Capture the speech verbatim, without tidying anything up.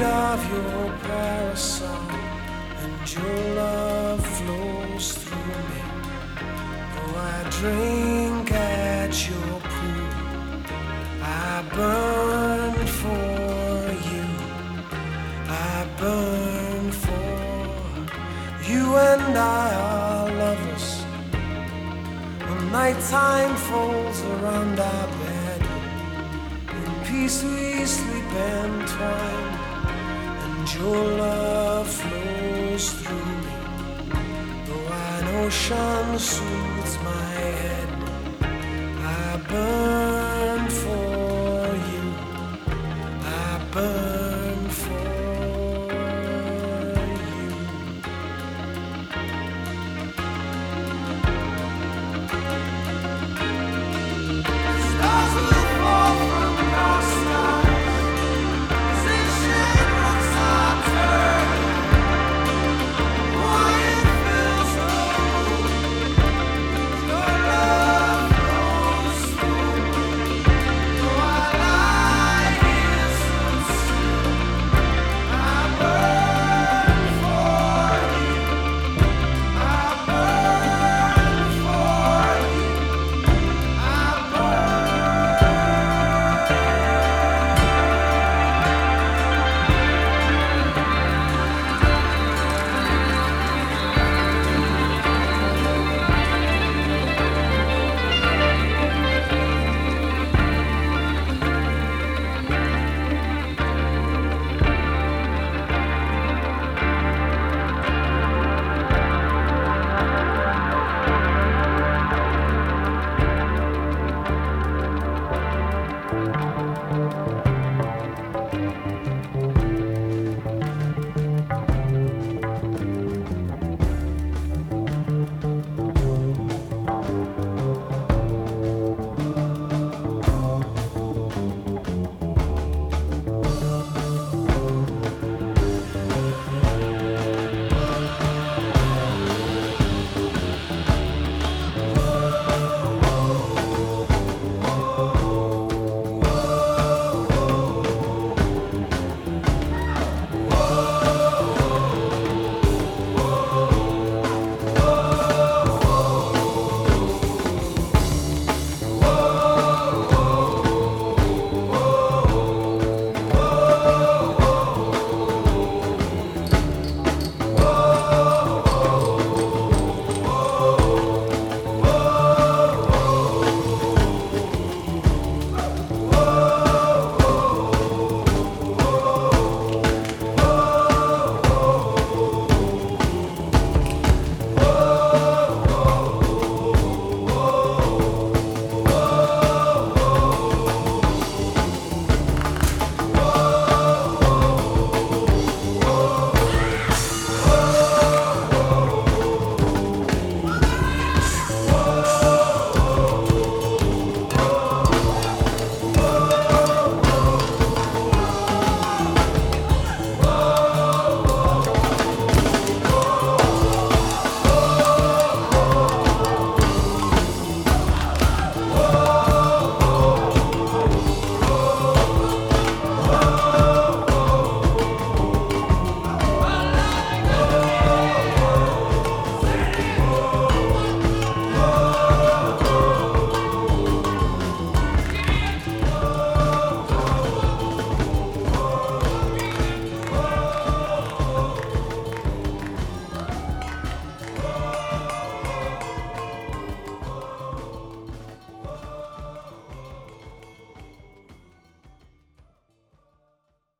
heat of your parasol, and your love flows through me. Though I drink at your pool, I burn for you. I burn for you, and I are lovers. When nighttime falls around our bed, in peace we sleep entwined, and your love flows through me. Though an ocean soothes my head, I burn